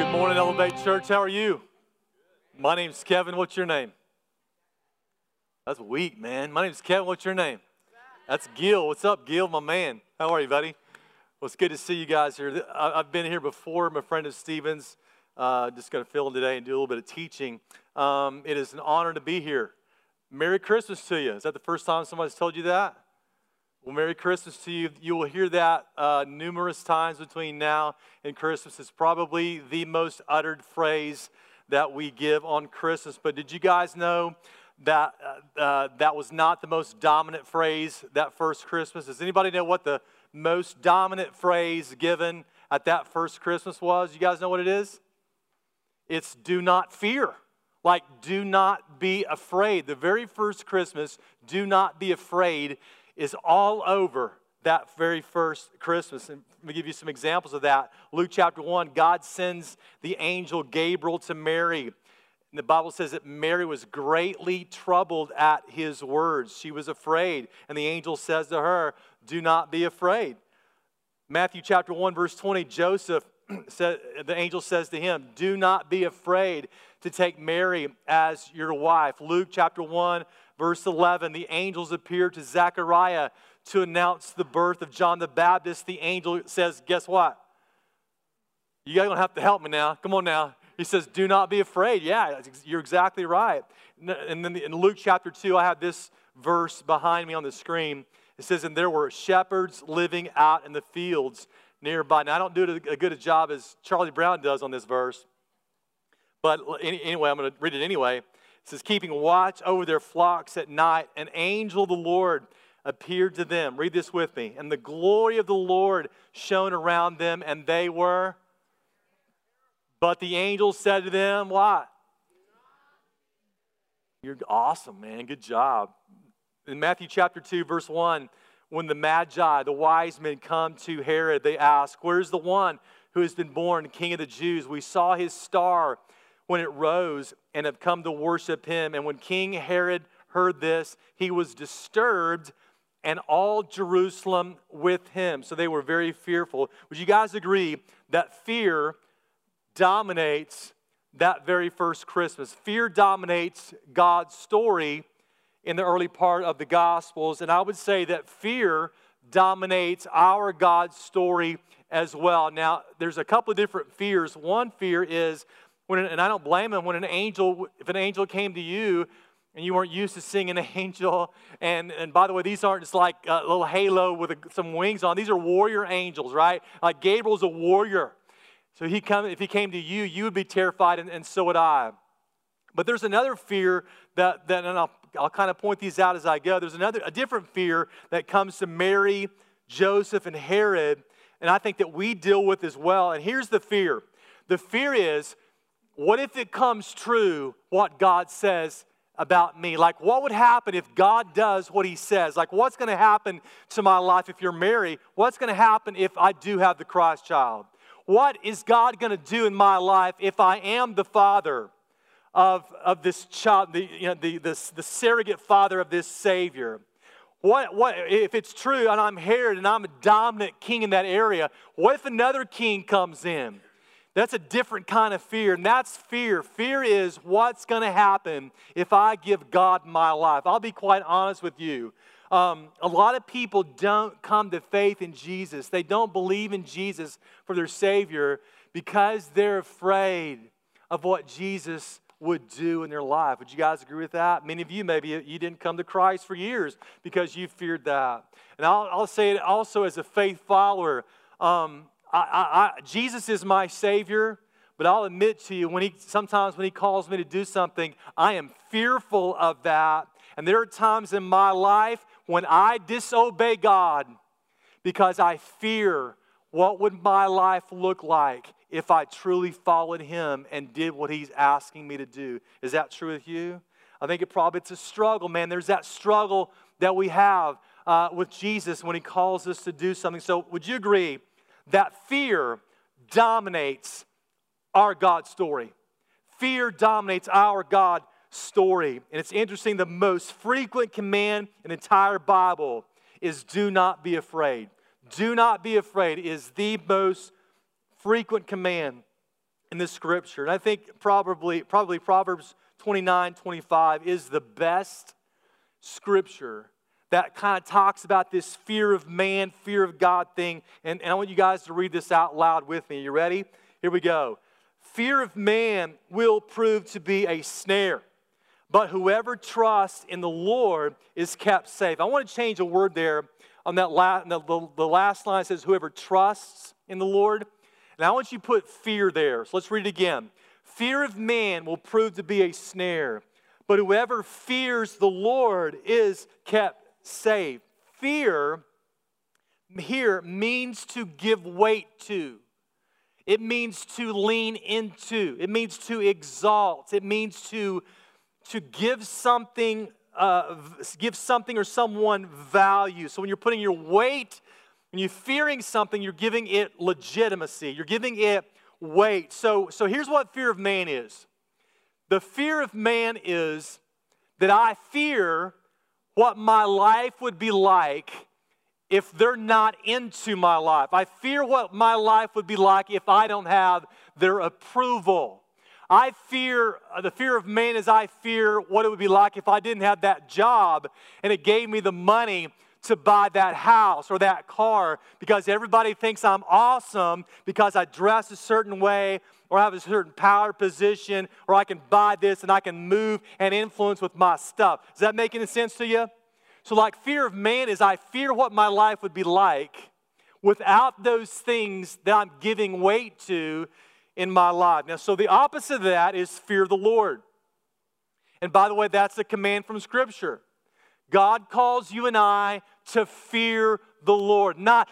Good morning, Elevate Church. How are you? My name's Kevin. What's your name? That's weak, man. My name's Kevin. What's your name? That's Gil. What's up, Gil, my man? How are you, buddy? Well, it's good to see you guys here. I've been here before. My friend is Stevens. Just going to fill in today and do a little bit of teaching. It is an honor to be here. Merry Christmas to you. Is that the first time somebody's told you that? Well, Merry Christmas to you. You will hear that numerous times between now and Christmas. It's probably the most uttered phrase that we give on Christmas. But did you guys know that that was not the most dominant phrase that first Christmas? Does anybody know what the most dominant phrase given at that first Christmas was? You guys know what it is? It's do not fear. Like, do not be afraid. The very first Christmas, do not be afraid, is all over that very first Christmas. And let me give you some examples of that. Luke chapter 1, God sends the angel Gabriel to Mary. And the Bible says that Mary was greatly troubled at his words. She was afraid. And the angel says to her, do not be afraid. Matthew chapter 1, verse 20, Joseph, the angel says to him, do not be afraid to take Mary as your wife. Luke chapter 1, verse 11, the angels appeared to Zechariah to announce the birth of John the Baptist. The angel says, guess what? You guys don't have to help me now. Come on now. He says, do not be afraid. Yeah, you're exactly right. And then in Luke chapter 2, I have this verse behind me on the screen. It says, and there were shepherds living out in the fields nearby. Now, I don't do it as good a job as Charlie Brown does on this verse. But anyway, I'm going to read it anyway. It says, keeping watch over their flocks at night, an angel of the Lord appeared to them. Read this with me. And the glory of the Lord shone around them, and they were. But the angel said to them, what? You're awesome, man. Good job. In Matthew chapter 2, verse 1, when the Magi, the wise men, come to Herod, they ask, where's the one who has been born King of the Jews? We saw his star when it rose and have come to worship him. And when King Herod heard this, he was disturbed, and all Jerusalem with him. So they were very fearful. Would you guys agree that fear dominates that very first Christmas? Fear dominates God's story in the early part of the Gospels. And I would say that fear dominates our God's story as well. Now, there's a couple of different fears. One fear is, and I don't blame him, if an angel came to you and you weren't used to seeing an angel, and by the way, these aren't just like a little halo with some wings on. These are warrior angels, right? Like Gabriel's a warrior. So if he came to you, you would be terrified, and so would I. But there's another fear that and I'll kind of point these out as I go. There's a different fear that comes to Mary, Joseph, and Herod, and I think that we deal with as well. And here's the fear. The fear is, what if it comes true what God says about me? Like, what would happen if God does what he says? Like, what's going to happen to my life if you're Mary? What's going to happen if I do have the Christ child? What is God going to do in my life if I am the father of this child, the surrogate father of this Savior? What if it's true and I'm Herod and I'm a dominant king in that area? What if another king comes in? That's a different kind of fear, and that's fear. Fear is what's going to happen if I give God my life. I'll be quite honest with you. A lot of people don't come to faith in Jesus. They don't believe in Jesus for their Savior because they're afraid of what Jesus would do in their life. Would you guys agree with that? Many of you, maybe you didn't come to Christ for years because you feared that. And I'll say it also as a faith follower. Jesus is my Savior, but I'll admit to you, sometimes when he calls me to do something, I am fearful of that. And there are times in my life when I disobey God because I fear what would my life look like if I truly followed him and did what he's asking me to do. Is that true with you? I think it's a struggle, man. There's that struggle that we have with Jesus when he calls us to do something. So would you agree that fear dominates our God story? Fear dominates our God story. And it's interesting, the most frequent command in the entire Bible is do not be afraid. Do not be afraid is the most frequent command. in this scripture. And I think probably Proverbs 29:25 is the best scripture that kind of talks about this fear of man, fear of God thing. And I want you guys to read this out loud with me. You ready? Here we go. Fear of man will prove to be a snare, but whoever trusts in the Lord is kept safe. I want to change a word there on that the last line says, whoever trusts in the Lord. And I want you to put fear there. So let's read it again. Fear of man will prove to be a snare, but whoever fears the Lord is kept safe. Fear here means to give weight to. It means to lean into. It means to exalt. It means to give something or someone value. So when you're putting your weight, when you're fearing something, you're giving it legitimacy. You're giving it weight. So here's what fear of man is. The fear of man is that I fear what my life would be like if they're not into my life. I fear what my life would be like if I don't have their approval. The fear of man is I fear what it would be like if I didn't have that job and it gave me the money to buy that house or that car because everybody thinks I'm awesome because I dress a certain way or have a certain power position or I can buy this and I can move and influence with my stuff. Does that make any sense to you? So like fear of man is I fear what my life would be like without those things that I'm giving weight to in my life. Now, so the opposite of that is fear of the Lord. And by the way, that's a command from Scripture. God calls you and I to fear the Lord. Not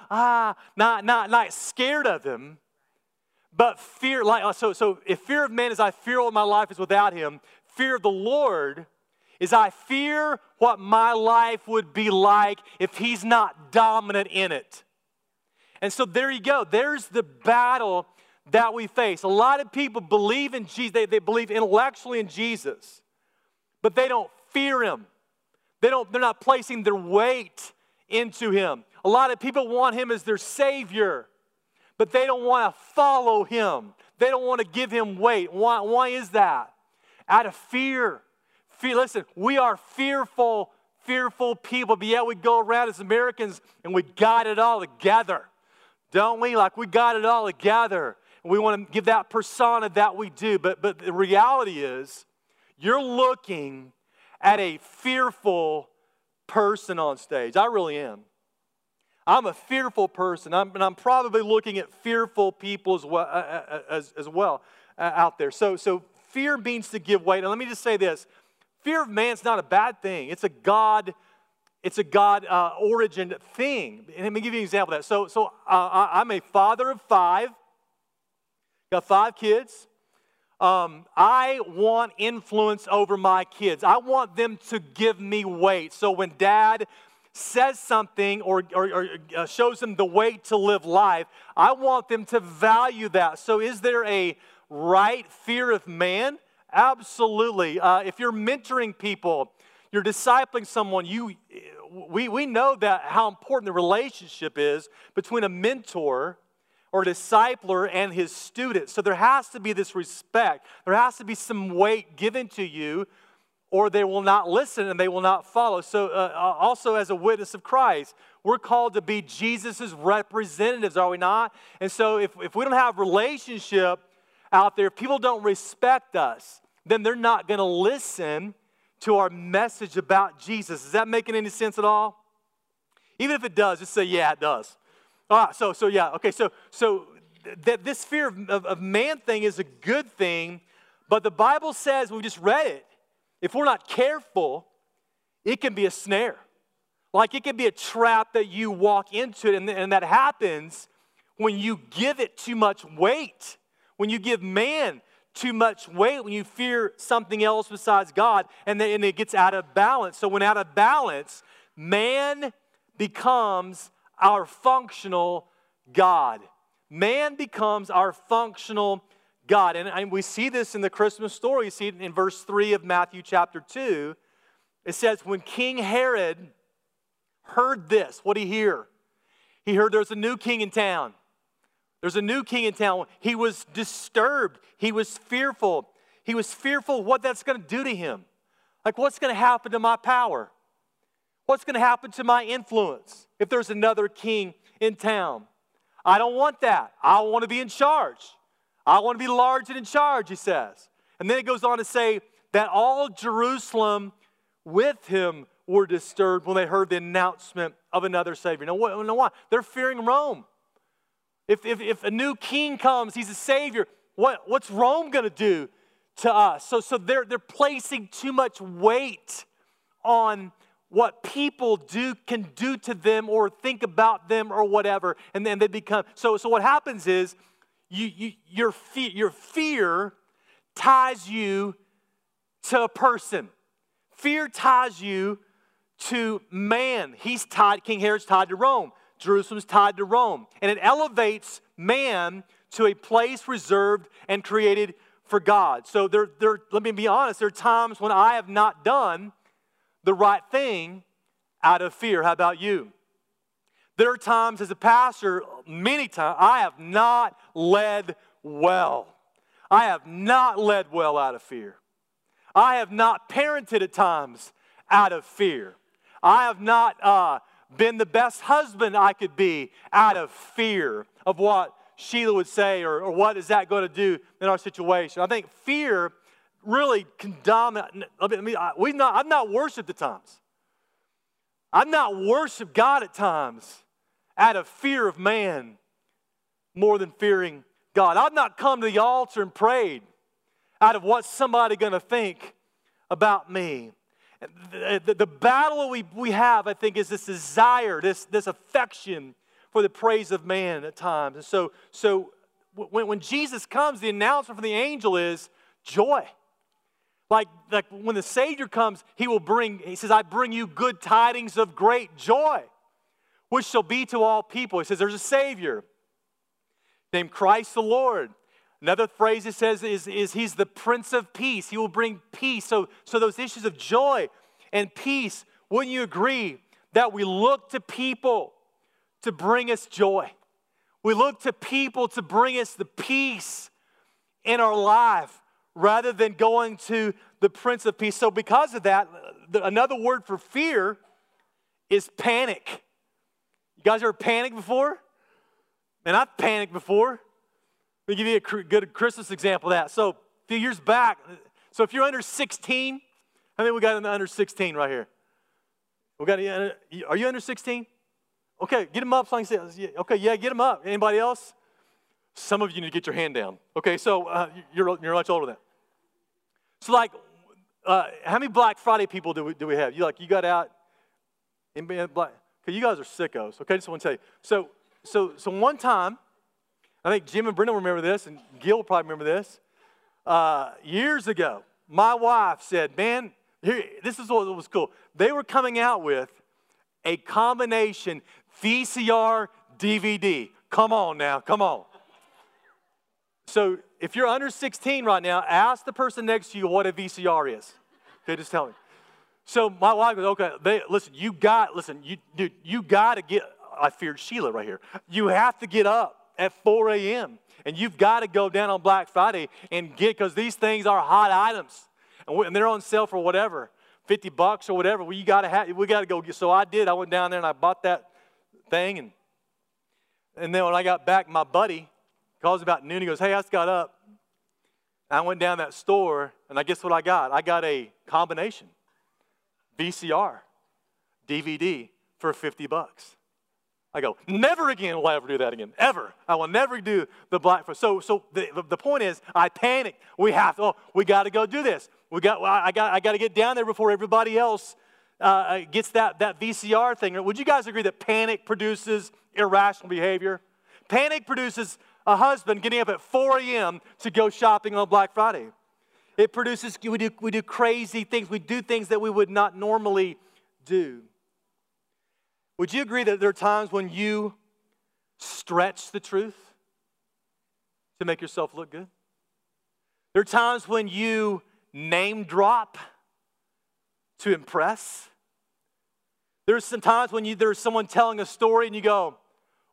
scared of Him, but fear. So if fear of man is I fear what my life is without Him, fear of the Lord is I fear what my life would be like if He's not dominant in it. And so there you go. There's the battle that we face. A lot of people believe in Jesus. They believe intellectually in Jesus, but they don't fear Him. They're not placing their weight into Him. A lot of people want Him as their Savior, but they don't want to follow Him. They don't want to give Him weight. Why is that? Out of fear. Listen, we are fearful people, but yet we go around as Americans and we got it all together. Don't we? Like we got it all together. And we want to give that persona that we do. But the reality is, you're looking at a fearful person on stage. I really am. I'm a fearful person, and I'm probably looking at fearful people as well out there. So fear means to give weight. And let me just say this. Fear of man is not a bad thing. It's a God origin thing. And let me give you an example of that. So I'm a father of 5. Got 5 kids. I want influence over my kids. I want them to give me weight. So when dad says something or shows them the way to live life, I want them to value that. So is there a right fear of man? Absolutely. If you're mentoring people, you're discipling someone, we know that how important the relationship is between a mentor or a discipler and his student. So there has to be this respect. There has to be some weight given to you, or they will not listen and they will not follow. So also as a witness of Christ, we're called to be Jesus' representatives, are we not? And so if we don't have relationship out there, if people don't respect us, then they're not going to listen to our message about Jesus. Is that making any sense at all? Even if it does, just say, yeah, it does. All right, so yeah, okay, so this fear of man thing is a good thing, but the Bible says, we just read it, if we're not careful, it can be a snare. Like it can be a trap that you walk into, and that happens when you give it too much weight, when you give man too much weight, when you fear something else besides God, and it gets out of balance. So when out of balance, man becomes our functional God. Man becomes our functional God. And we see this in the Christmas story. You see it in verse 3 of Matthew chapter 2. It says, when King Herod heard this, what did he hear? He heard there's a new king in town. There's a new king in town. He was disturbed. He was fearful. He was fearful what that's going to do to him. Like, what's going to happen to my power? What's going to happen to my influence if there's another king in town? I don't want that. I want to be in charge. I want to be large and in charge, he says. And then it goes on to say that all Jerusalem with him were disturbed when they heard the announcement of another Savior. Now, why? They're fearing Rome. If a new king comes, he's a Savior, what's Rome going to do to us? So they're placing too much weight on what people can do to them or think about them or whatever, and then they become. So what happens is your fear ties you to a person. Fear ties you to man. King Herod's tied to Rome. Jerusalem's tied to Rome. And it elevates man to a place reserved and created for God. So let me be honest, there are times when I have not done the right thing out of fear. How about you? There are times as a pastor, many times, I have not led well. I have not led well out of fear. I have not parented at times out of fear. I have not been the best husband I could be out of fear of what Sheila would say or what is that going to do in our situation. I think fear really can dominate. I've not worshiped at times. I've not worshiped God at times out of fear of man more than fearing God. I've not come to the altar and prayed out of what's somebody going to think about me. The battle we have, I think, is this desire, this affection for the praise of man at times. And so when Jesus comes, the announcement from the angel is joy. Like when the Savior comes, he says, I bring you good tidings of great joy, which shall be to all people. He says, there's a Savior named Christ the Lord. Another phrase it says is he's the Prince of Peace. He will bring peace. So those issues of joy and peace, wouldn't you agree that we look to people to bring us joy? We look to people to bring us the peace in our life rather than going to the Prince of Peace. So because of that, another word for fear is panic. You guys ever panicked before? And I've panicked before. Let me give you a good Christmas example of that. So a few years back, so if you're under 16, how many we got in the under 16 right here? Are you under 16? Okay, get them up so I can see. Okay, yeah, get them up. Anybody else? Some of you need to get your hand down. Okay, so you're much older than that. So how many Black Friday people do we have? You got out? Anybody black? Okay, you guys are sickos. Okay, just want to tell you. So one time, I think Jim and Brenda remember this, and Gil will probably remember this. Years ago, my wife said, man, this is what was cool. They were coming out with a combination VCR DVD. Come on now, come on. So if you're under 16 right now, ask the person next to you what a VCR is. Okay, just tell me. So my wife goes, okay, you got to get, I feared Sheila right here. You have to get up at 4 a.m. and you've got to go down on Black Friday and because these things are hot items and they're on sale for whatever, $50 or whatever. Well, we got to go. So I did. I went down there and I bought that thing and then when I got back, my buddy calls about noon. He goes, hey, I just got up. And I went down that store and I guess what I got? I got a combination VCR DVD for $50. I go, never again will I ever do that again, ever. I will never do the Black Friday. So the point is, I panicked. We got to go do this. I got to get down there before everybody else gets that VCR thing. Would you guys agree that panic produces irrational behavior? Panic produces a husband getting up at 4 a.m. to go shopping on Black Friday. It produces, we do crazy things. We do things that we would not normally do. Would you agree that there are times when you stretch the truth to make yourself look good? There are times when you name drop to impress. There's some times when there's someone telling a story and you go,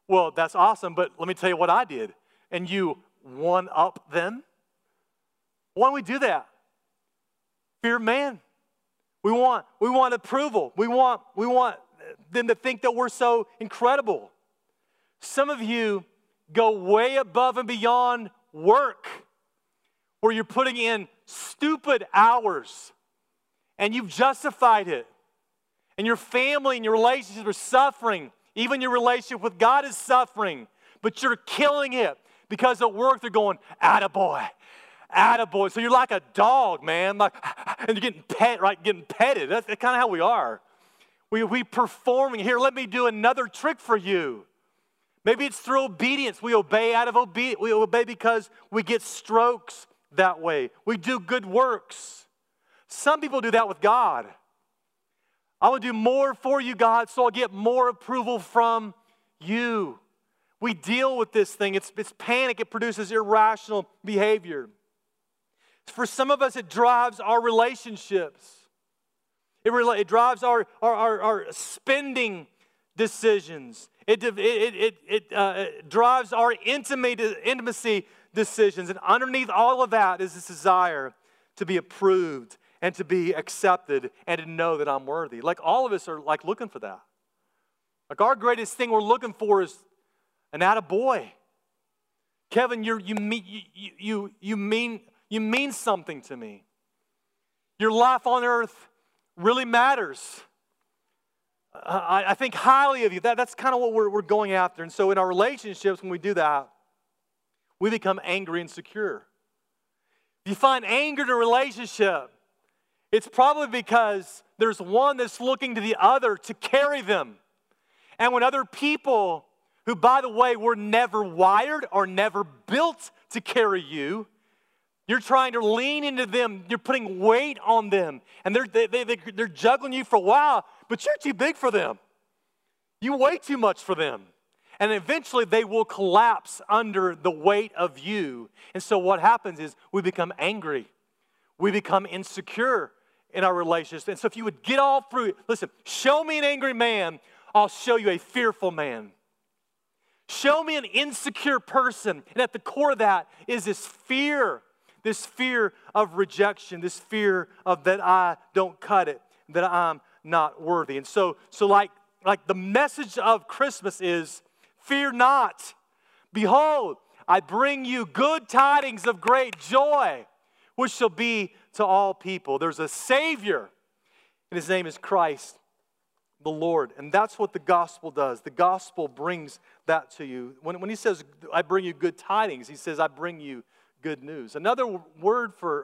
Well, that's awesome, but let me tell you what I did. And you one-up them? Why don't we do that? Fear of man. We want approval. We want them to think that we're so incredible. Some of you go way above and beyond work, where you're putting in stupid hours, and you've justified it. And your family and your relationships are suffering. Even your relationship with God is suffering. But you're killing it because at work they're going, attaboy, attaboy. So you're like a dog, man. Like, and you're getting petted. That's kind of how we are. We performing. Here, let me do another trick for you. Maybe it's through obedience. We obey out of obedience. We obey because we get strokes that way. We do good works. Some people do that with God. I will do more for you, God, so I'll get more approval from you. We deal with this thing. It's panic. It produces irrational behavior. For some of us, it drives our relationships. It drives our spending decisions. It drives our intimacy decisions. And underneath all of that is this desire to be approved and to be accepted and to know that I'm worthy. Like all of us are like looking for that. Like our greatest thing we're looking for is an attaboy. Kevin, you mean something to me. Your life on earth really matters. I think highly of you. That's kind of what we're going after. And so in our relationships, when we do that, we become angry and insecure. If you find anger in a relationship, it's probably because there's one that's looking to the other to carry them. And when other people, who by the way were never wired or never built to carry you, you're trying to lean into them. You're putting weight on them. And they're juggling you for a while, but you're too big for them. You weigh too much for them. And eventually they will collapse under the weight of you. And so what happens is we become angry. We become insecure in our relationships. And so if you would get all through it, listen, show me an angry man, I'll show you a fearful man. Show me an insecure person. And at the core of that is this fear of rejection, this fear of that I don't cut it, that I'm not worthy. And so like the message of Christmas is, fear not. Behold, I bring you good tidings of great joy, which shall be to all people. There's a Savior, and His name is Christ the Lord. And that's what the gospel does. The gospel brings that to you. When He says, I bring you good tidings, He says, I bring you good news. Another word for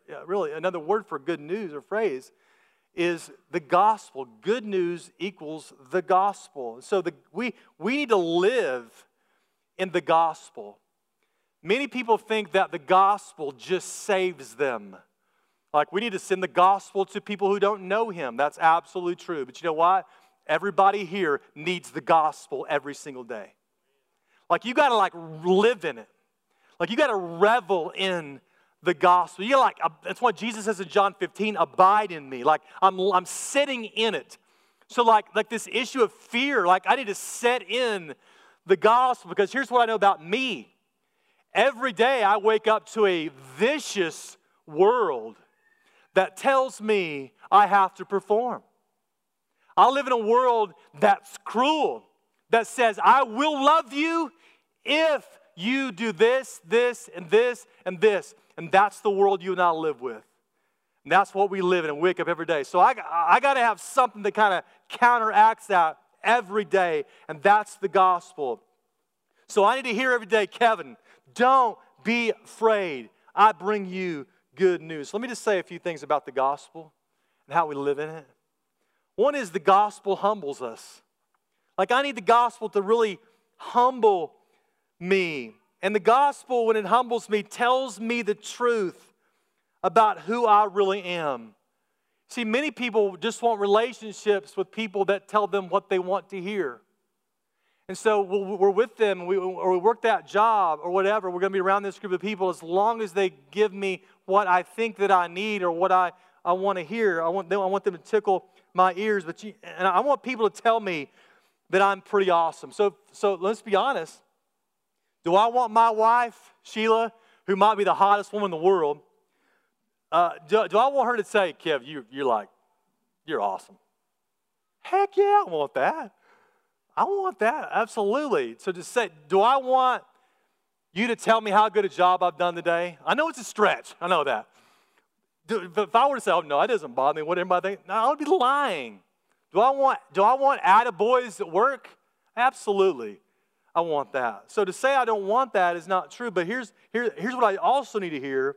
good news or phrase is the gospel. Good news equals the gospel. So we need to live in the gospel. Many people think that the gospel just saves them. Like we need to send the gospel to people who don't know Him. That's absolutely true. But you know what? Everybody here needs the gospel every single day. Like you got to live in it. Like you got to revel in the gospel. That's why Jesus says in John 15, abide in me. Like I'm sitting in it. So like this issue of fear, like I need to set in the gospel, because here's what I know about me. Every day I wake up to a vicious world that tells me I have to perform. I live in a world that's cruel, that says I will love you if you do this, this, and this, and this. And that's the world you and I live with. And that's what we live in and wake up every day. So I got to have something that kind of counteracts that every day, and that's the gospel. So I need to hear every day, Kevin, don't be afraid. I bring you good news. Let me just say a few things about the gospel and how we live in it. One is the gospel humbles us. Like I need the gospel to really humble me. And the gospel, when it humbles me, tells me the truth about who I really am. See, many people just want relationships with people that tell them what they want to hear. And so we're with them, or we work that job or whatever. We're going to be around this group of people as long as they give me what I think that I need or what I want to hear. I want them to tickle my ears. And I want people to tell me that I'm pretty awesome. So let's be honest. Do I want my wife, Sheila, who might be the hottest woman in the world, do I want her to say, Kev, you're awesome? Heck yeah, I want that. I want that, absolutely. So to say, do I want you to tell me how good a job I've done today? I know it's a stretch. I know that. If I were to say, oh, no, that doesn't bother me, what everybody think? No, I would be lying. Do I want attaboys at work? Absolutely. I want that. So to say I don't want that is not true, but here's what I also need to hear.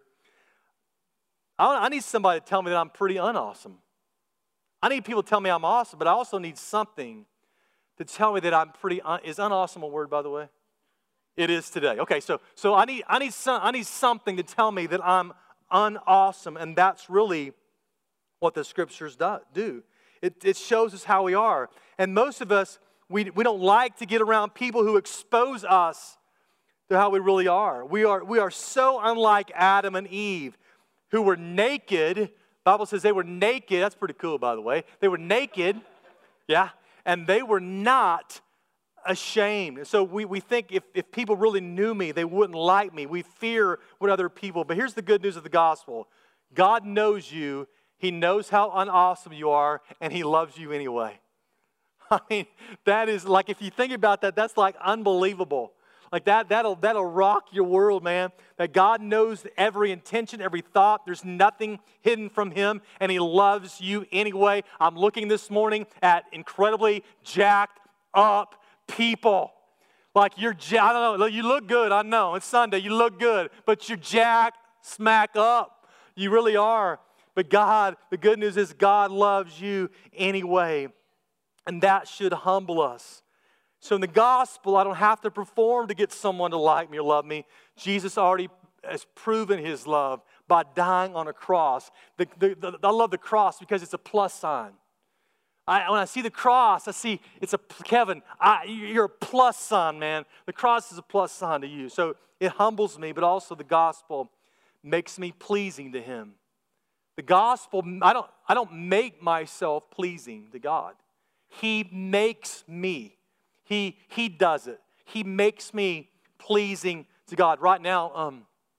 I need somebody to tell me that I'm pretty unawesome. I need people to tell me I'm awesome, but I also need something to tell me that I'm pretty. Is unawesome a word, by the way? It is today. Okay, so I need something to tell me that I'm unawesome, and that's really what the scriptures do. It shows us how we are, and most of us we don't like to get around people who expose us to how we really are. We are so unlike Adam and Eve, who were naked. The Bible says they were naked. That's pretty cool, by the way. They were naked, yeah, and they were not ashamed. So we think if people really knew me, they wouldn't like me. We fear what other people. But here's the good news of the gospel. God knows you. He knows how unawesome you are, and He loves you anyway. I mean, that is like, if you think about that, that's like unbelievable. Like that'll rock your world, man. That God knows every intention, every thought. There's nothing hidden from Him, and He loves you anyway. I'm looking this morning at incredibly jacked up people. Like I don't know, you look good, I know. It's Sunday, you look good, but you're jacked smack up. You really are. But God, the good news is God loves you anyway. And that should humble us. So in the gospel, I don't have to perform to get someone to like me or love me. Jesus already has proven His love by dying on a cross. I love the cross because it's a plus sign. When I see the cross, I see it's Kevin, you're a plus sign, man. The cross is a plus sign to you. So it humbles me, but also the gospel makes me pleasing to Him. The gospel, I don't make myself pleasing to God. He makes me. He does it. He makes me pleasing to God. Right now,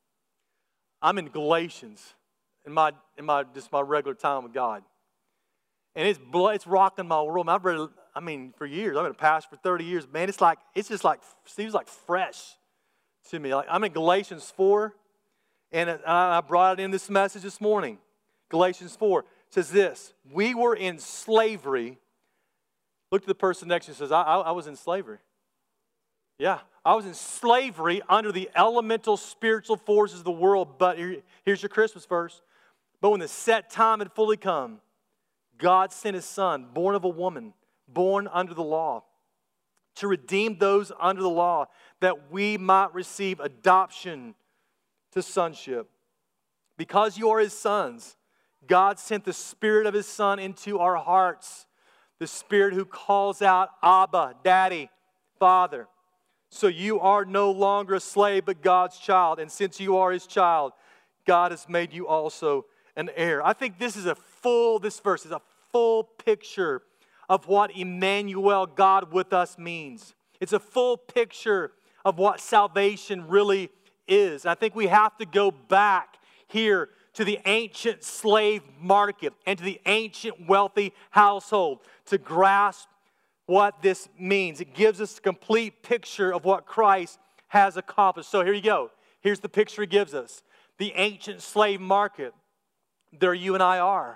I'm in Galatians in my regular time with God. And it's rocking my world. I've read it, for years. I've been a pastor for 30 years. Man, seems like fresh to me. Like I'm in Galatians 4, and I brought it in this message this morning. Galatians 4 says this: we were in slavery. Look to the person next to you and says, I was in slavery. Yeah, I was in slavery under the elemental spiritual forces of the world. But here's your Christmas verse. But when the set time had fully come, God sent His Son, born of a woman, born under the law, to redeem those under the law, that we might receive adoption to sonship. Because you are His sons, God sent the Spirit of His Son into our hearts, the Spirit who calls out, Abba, Daddy, Father. So you are no longer a slave, but God's child. And since you are His child, God has made you also an heir. I think this verse is a full picture of what Emmanuel, God with us, means. It's a full picture of what salvation really is. I think we have to go back here to the ancient slave market and to the ancient wealthy household to grasp what this means. It gives us a complete picture of what Christ has accomplished. So here you go. Here's the picture He gives us. The ancient slave market, there you and I are.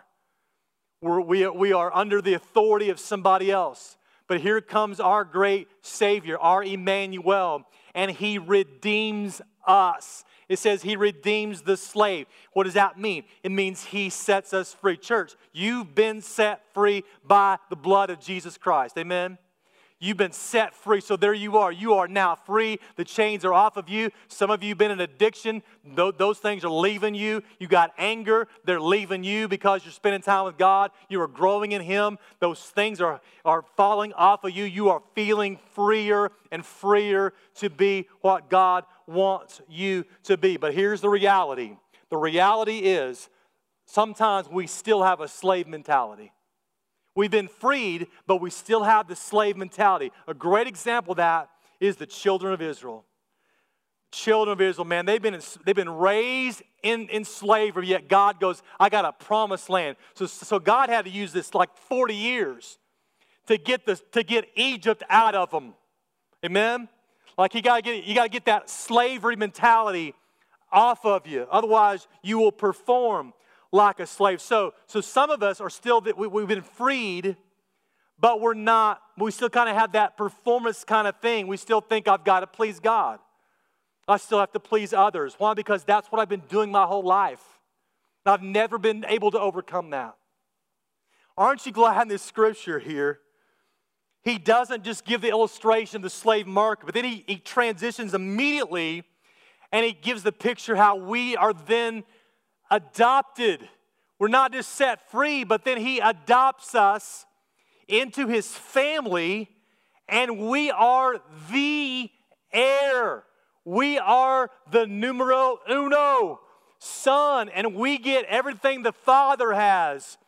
We are under the authority of somebody else. But here comes our great Savior, our Emmanuel, and He redeems us. It says He redeems the slave. What does that mean? It means He sets us free. Church, you've been set free by the blood of Jesus Christ. Amen? You've been set free. So there you are. You are now free. The chains are off of you. Some of you have been in addiction. Those things are leaving you. You got anger. They're leaving you because you're spending time with God. You are growing in Him. Those things are falling off of you. You are feeling freer and freer to be what God wants you to be. But here's the reality. The reality is sometimes we still have a slave mentality. We've been freed, but we still have the slave mentality. A great example of that is the children of Israel. Children of Israel, man, they've been raised in slavery, yet God goes, I got a promised land. So God had to use this like 40 years to get Egypt out of them. Amen? Like you gotta get that slavery mentality off of you. Otherwise, you will perform like a slave. So some of us are still, we've been freed, but we still kind of have that performance kind of thing. We still think I've got to please God. I still have to please others. Why? Because that's what I've been doing my whole life. I've never been able to overcome that. Aren't you glad in this scripture here, he doesn't just give the illustration of the slave market, but then he transitions immediately and he gives the picture how we are then adopted. We're not just set free, but then he adopts us into his family, and we are the heir. We are the numero uno son, and we get everything the Father has.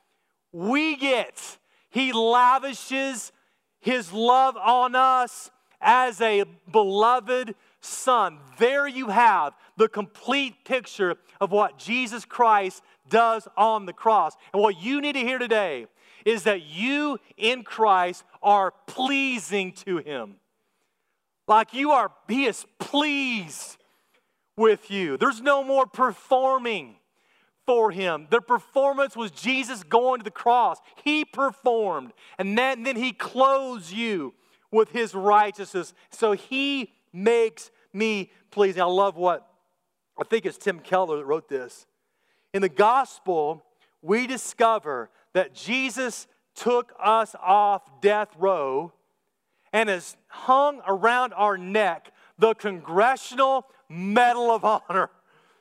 He lavishes his love on us as a beloved son. There you have the complete picture of what Jesus Christ does on the cross. And what you need to hear today is that you in Christ are pleasing to him. Like he is pleased with you. There's no more performing for him. The performance was Jesus going to the cross. He performed, and then he clothes you with his righteousness. So he makes me pleasing. I love I think it's Tim Keller that wrote this. In the gospel, we discover that Jesus took us off death row and has hung around our neck the Congressional Medal of Honor.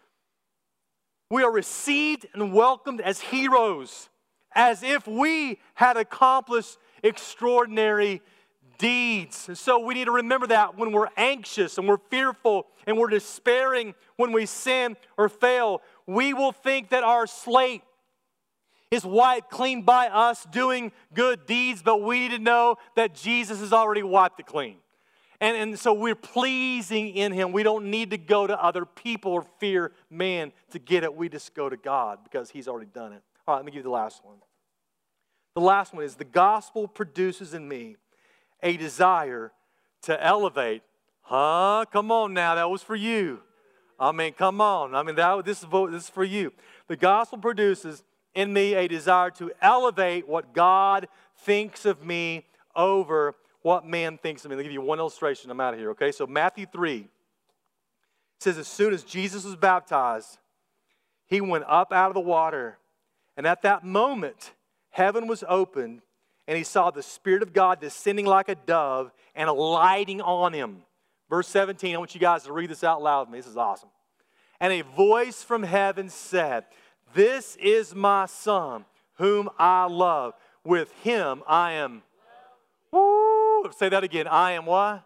We are received and welcomed as heroes, as if we had accomplished extraordinary deeds. And so we need to remember that when we're anxious and we're fearful and we're despairing when we sin or fail, we will think that our slate is wiped clean by us doing good deeds, but we need to know that Jesus has already wiped it clean. And so we're pleasing in him. We don't need to go to other people or fear man to get it. We just go to God because he's already done it. All right, let me give you the last one. The last one is the gospel produces in me a desire to elevate. Come on now, that was for you. I mean, come on. I mean, this is for you. The gospel produces in me a desire to elevate what God thinks of me over what man thinks of me. Let me give you one illustration. I'm out of here, okay? So Matthew 3 says, as soon as Jesus was baptized, he went up out of the water. And at that moment, heaven was opened, and he saw the Spirit of God descending like a dove and alighting on him. Verse 17, I want you guys to read this out loud with me. This is awesome. And a voice from heaven said, this is my Son, whom I love. With him I am. Woo! Say that again. I am what?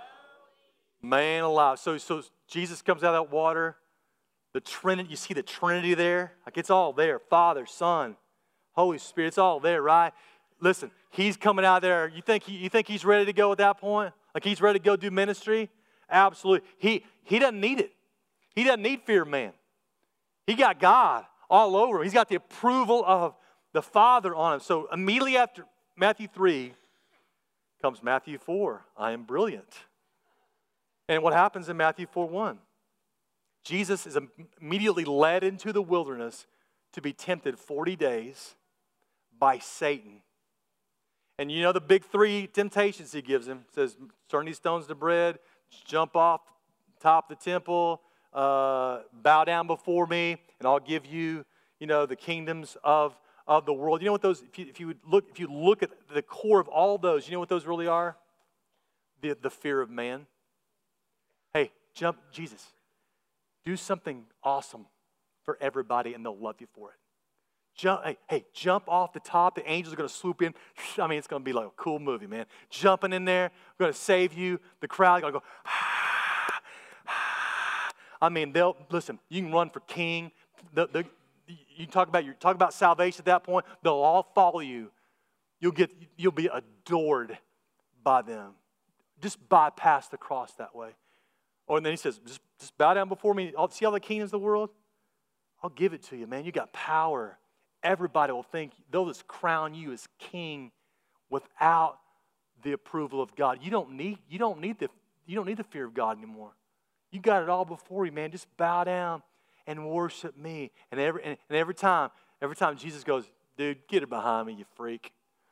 Man alive. So Jesus comes out of that water. The Trinity, you see the Trinity there? Like it's all there. Father, Son, Holy Spirit. It's all there, right? Listen, he's coming out there. You think he's ready to go at that point? Like he's ready to go do ministry? Absolutely. He doesn't need it. He doesn't need fear of man. He got God all over him. He's got the approval of the Father on him. So immediately after Matthew 3 comes Matthew 4. I am brilliant. And what happens in Matthew 4:1? Jesus is immediately led into the wilderness to be tempted 40 days by Satan. And you know the big three temptations he gives him. It says, turn these stones to bread, jump off the top of the temple, bow down before me, and I'll give you, the kingdoms of the world. You know what those, if you look at the core of all those, you know what those really are? The fear of man. Hey, Jesus, do something awesome for everybody and they'll love you for it. Jump off the top. The angels are going to swoop in. I mean, it's going to be like a cool movie, man. Jumping in there, we're going to save you. The crowd going to go, I mean, listen, you can run for king. You talk about salvation at that point. They'll all follow you you'll be adored by them. Just bypass the cross that way. Or and then he says, just bow down before me. See all the kingdoms of the world? I'll give it to you, man. You got power. Everybody will think they'll just crown you as king without the approval of God. You don't need the fear of God anymore. You got it all before you, man. Just bow down and worship me. And every time Jesus goes, dude, get her behind me, you freak.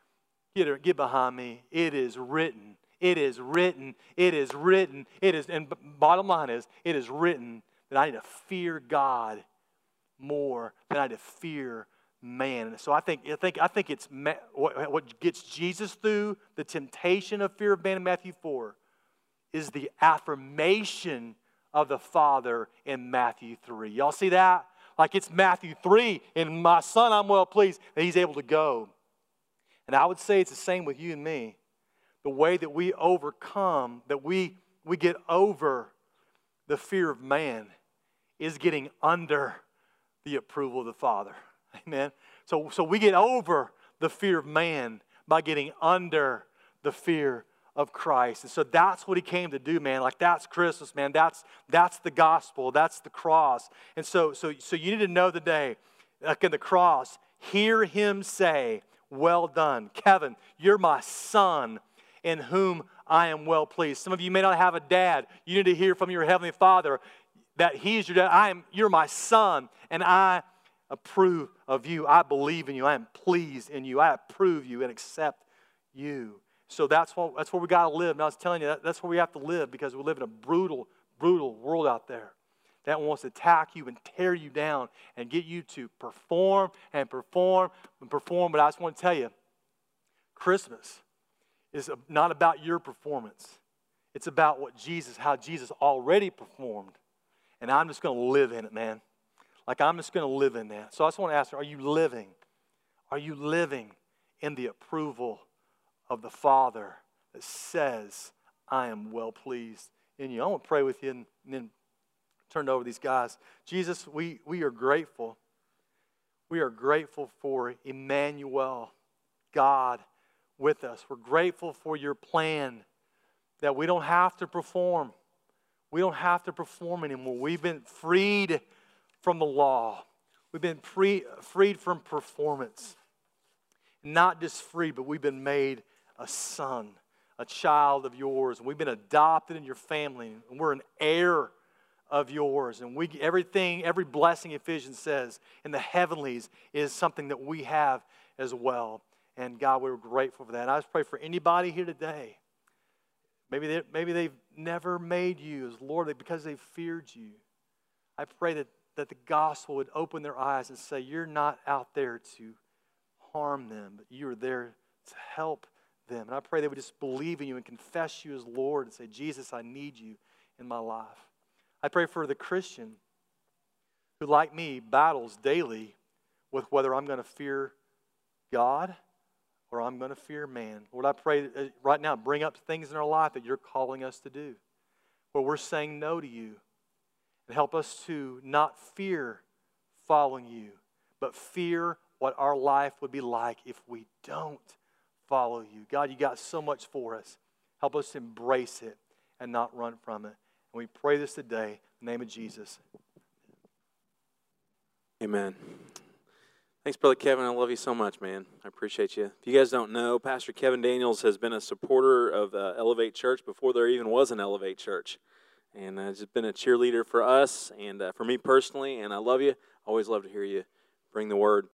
Get behind me. It is written. It is written. It is written. And bottom line is, it is written that I need to fear God more than I need to fear man. And so I think it's what gets Jesus through the temptation of fear of man in Matthew 4 is the affirmation of the Father in Matthew 3. Y'all see that? Like it's Matthew 3, in my Son I'm well pleased, that he's able to go. And I would say it's the same with you and me. The way that we overcome, that we get over the fear of man is getting under the approval of the Father. Amen? So we get over the fear of man by getting under the fear of Christ. And so that's what he came to do, man. Like that's Christmas, man. That's the gospel. That's the cross. And so you need to know today, like in the cross, hear him say, well done. Kevin, you're my son in whom I am well pleased. Some of you may not have a dad. You need to hear from your heavenly Father that he is your dad. You're my son, and I approve of you. I believe in you. I am pleased in you. I approve you and accept you. So that's where we got to live. And I was telling you, that's where we have to live because we live in a brutal, brutal world out there that wants to attack you and tear you down and get you to perform and perform and perform. But I just want to tell you, Christmas is not about your performance. It's about how Jesus already performed. And I'm just going to live in it, man. Like I'm just going to live in that. So I just want to ask you, are you living? Are you living in the approval of the Father that says, I am well pleased in you? I want to pray with you and then turn it over to these guys. Jesus, we are grateful. We are grateful for Emmanuel, God with us. We're grateful for your plan that we don't have to perform. We don't have to perform anymore. We've been freed from the law. We've been freed from performance. Not just free, but we've been made a son, a child of yours. And we've been adopted in your family. And we're an heir of yours. And every blessing Ephesians says in the heavenlies is something that we have as well. And God, we're grateful for that. And I just pray for anybody here today. Maybe they've never made you as Lord because they've feared you. I pray that the gospel would open their eyes and say, you're not out there to harm them, but you are there to help them. And I pray they would just believe in you and confess you as Lord and say, Jesus, I need you in my life. I pray for the Christian who, like me, battles daily with whether I'm going to fear God or I'm going to fear man. Lord, I pray right now, bring up things in our life that you're calling us to do, where we're saying no to you. And help us to not fear following you, but fear what our life would be like if we don't follow you. God, you got so much for us. Help us to embrace it and not run from it. And we pray this today in the name of Jesus. Amen. Thanks, Brother Kevin. I love you so much, man. I appreciate you. If you guys don't know, Pastor Kevin Daniels has been a supporter of Elevate Church before there even was an Elevate Church. And has been a cheerleader for us and for me personally, and I love you. Always love to hear you bring the word.